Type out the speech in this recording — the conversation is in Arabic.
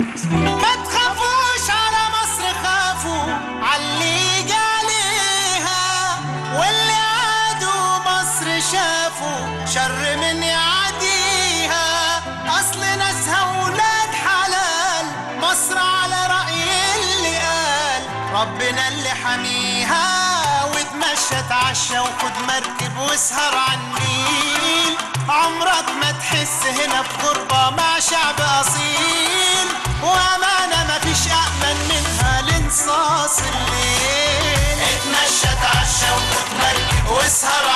ما تخافوش على مصر، خافوا عاللي جاليها، واللي عادوا مصر شافوا شر من يعديها. اصل ناسها ولاد حلال، مصر على رأي اللي قال ربنا اللي حميها. واتمشى اتعشى وخد مركب واسهر عالنيل، عمرك ما تحس هنا بغربة مع شعب أصيل. وأمانة مفيش أأمن منها لانصاص الليل. اتمشى اتعشى وخد مركب واسهر